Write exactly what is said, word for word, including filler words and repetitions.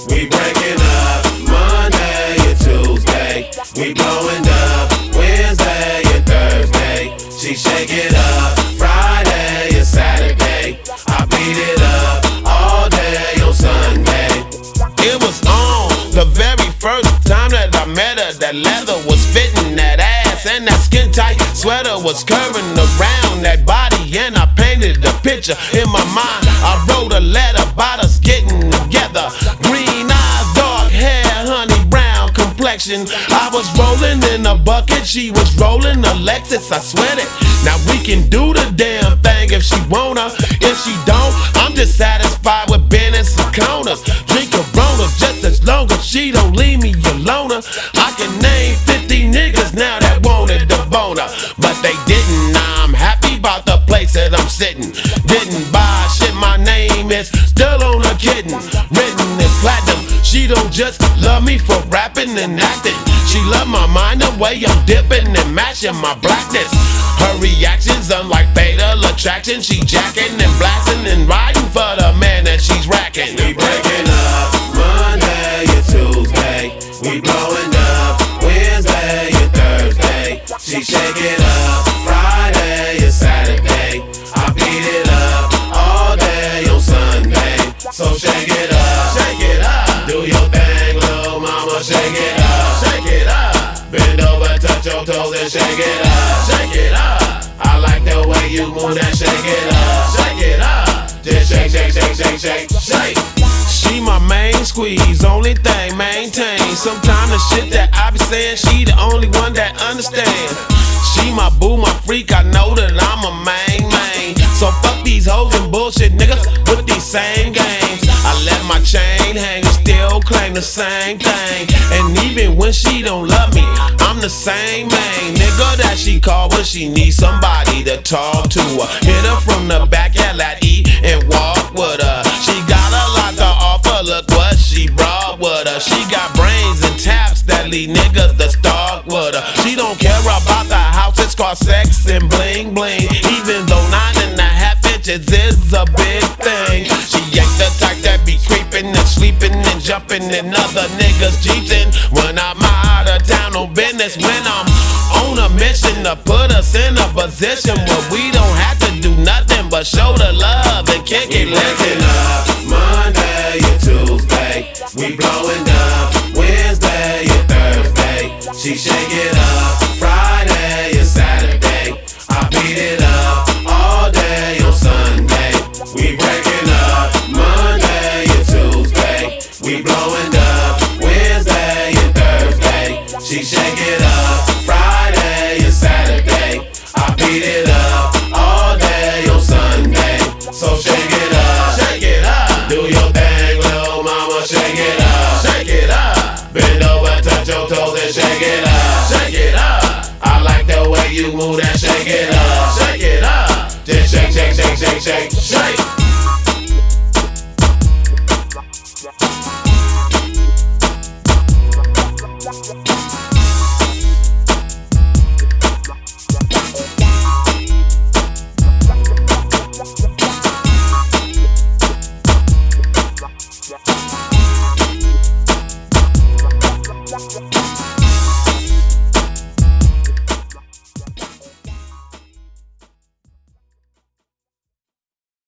We breaking up Monday and Tuesday. We blowing up Wednesday and Thursday. She shake it up Friday and Saturday. I beat it up all day on Sunday. It was on the very first time that I met her. That leather was fitting that ass, and that skin tight sweater was curving around that body. And I painted a picture in my mind. I wrote a letter about us getting together. Green eyes, dark hair, honey brown complexion. I was rolling in a bucket, she was rolling a Lexus. I sweat it. Now we can do the damn thing if she wanna. If she don't, I'm just satisfied with being in some corners. Drink Corona just as long as she don't leave me alone. I can name fifty niggas now that wanted the boner, but they didn't. Now I'm happy about the place that I'm sitting. Didn't buy shit, my name is still on a kitten. Written in platinum. She don't just love me for rapping and acting. She love my mind, the way I'm dipping and matching my blackness. Her reactions unlike fatal attraction. She jacking and blasting and riding for the man that she's racking. We breaking up Monday and Tuesday. We blowing up Wednesday and Thursday. She shake it up Friday and Saturday. I beat it up all day on Sunday. So shake it up, shake it up. Do your thing, little mama, shake it up, shake it up. Bend over, touch your toes and shake it up, shake it up. I like the way you move that, shake it up, shake it up. Just shake, shake, shake, shake, shake, shake. She my main squeeze, only thing maintain. Sometimes the shit that I be saying, she the only one that understands. She my boo, my freak, I know that I'm a main main. So fuck these hoes and bullshit niggas with these same games. I let my chain hang and still claim the same thing. And even when she don't love me, I'm the same main nigga that she call when she needs somebody to talk to her. Hit her from the back, yell at E and walk with her. She got a lot to offer, look what she brought with her. She got brains and taps that lead niggas to start with her. She don't care about the house, it's called sex and bling bling. Even though nine and a half inches is a big thing. She ain't the type that be creeping and sleeping and jumping in other niggas' jeeping. When I'm out of town on business, when I'm on a mission to put us in a position where we don't have to do nothing but show the love and kick it. Listen up Monday and Tuesday. We blowing up Wednesday and Thursday. She shake it up Friday and Saturday. I beat it up all day on Sunday. We breaking up Monday and Tuesday. We blowing up Wednesday and Thursday. She shake it up Friday and Saturday. I beat it up all day on Sunday. So shake it up, shake it up. Do your thing, little mama, shake it up, shake it up. Bend over, touch your toes and shake it up, shake it up. I like the way you move that, shake it up, shake it up. Just shake, shake, shake, shake, shake, shake.